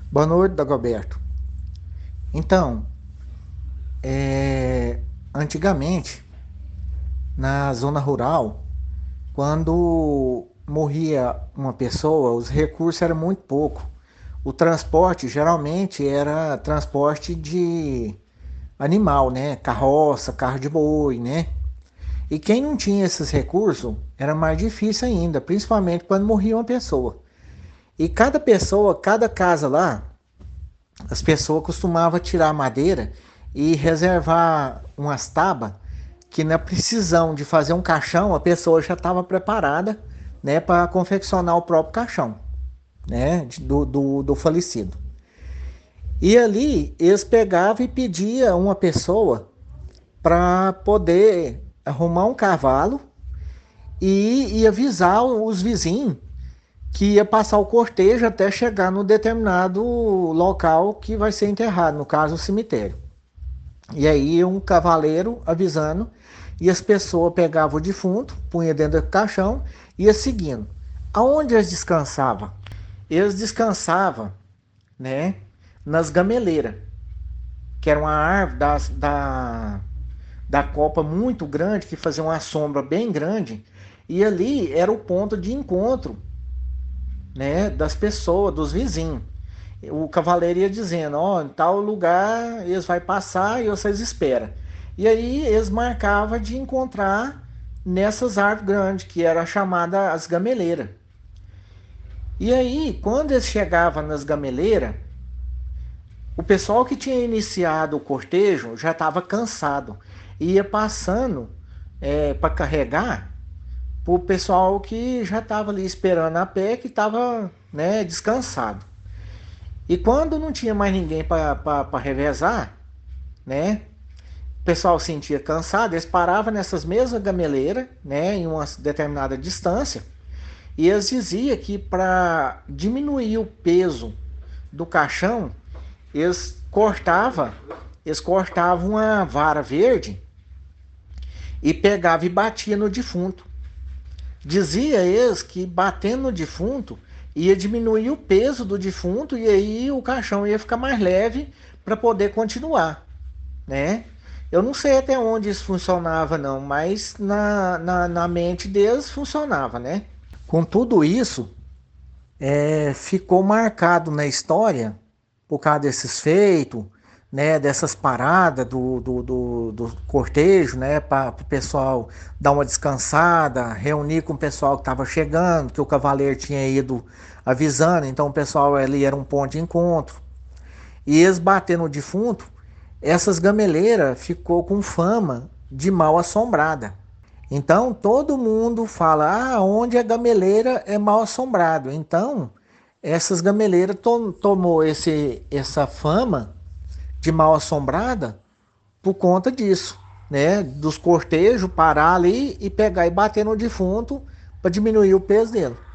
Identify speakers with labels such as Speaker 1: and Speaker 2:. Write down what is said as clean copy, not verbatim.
Speaker 1: Boa noite, Dagoberto. Então, antigamente, na zona rural, quando morria uma pessoa, os recursos eram muito pouco. O transporte geralmente era transporte de animal, né? Carroça, carro de boi, né? E quem não tinha esses recursos era mais difícil ainda, principalmente quando morria uma pessoa. E cada pessoa, cada casa lá, as pessoas costumavam tirar madeira e reservar umas tábuas que na precisão de fazer um caixão, a pessoa já estava preparada, né, para confeccionar o próprio caixão, né, do falecido. E ali eles pegavam e pediam uma pessoa para poder arrumar um cavalo e avisar os vizinhos que ia passar o cortejo até chegar no determinado local que vai ser enterrado, no caso o cemitério. E aí um cavaleiro avisando, e as pessoas pegavam o defunto, punha dentro do caixão e ia seguindo. Aonde eles descansavam? Eles descansavam, né, nas gameleiras, que era uma árvore da copa muito grande, que fazia uma sombra bem grande, e ali era o ponto de encontro, né, das pessoas, dos vizinhos. O cavaleiro ia dizendo, ó, em tal lugar eles vai passar e vocês esperam. E aí eles marcavam de encontrar nessas árvores grandes, que era chamada as gameleiras. E aí, quando eles chegavam nas gameleiras, o pessoal que tinha iniciado o cortejo já estava cansado. E ia passando para carregar para o pessoal que já estava ali esperando a pé, que estava, né, descansado. E quando não tinha mais ninguém para revezar, né? O pessoal se sentia cansado, eles paravam nessas mesmas gameleiras, né, em uma determinada distância, e eles diziam que para diminuir o peso do caixão, eles cortavam uma vara verde e pegava e batia no defunto. Dizia eles que batendo no defunto ia diminuir o peso do defunto e aí o caixão ia ficar mais leve para poder continuar, né? Eu não sei até onde isso funcionava não, mas na mente deles funcionava, né? Com tudo isso, ficou marcado na história por causa desses feitos, né, dessas paradas do cortejo, né, para o pessoal dar uma descansada, reunir com o pessoal que estava chegando, que o cavaleiro tinha ido avisando, então o pessoal ali era um ponto de encontro. E eles batendo no defunto, essas gameleiras ficou com fama de mal assombrada. Então todo mundo fala, ah, onde é gameleira é mal assombrado. Então essas gameleiras tomou essa fama de mal assombrada por conta disso, né? Dos cortejos parar ali e pegar e bater no defunto para diminuir o peso dele.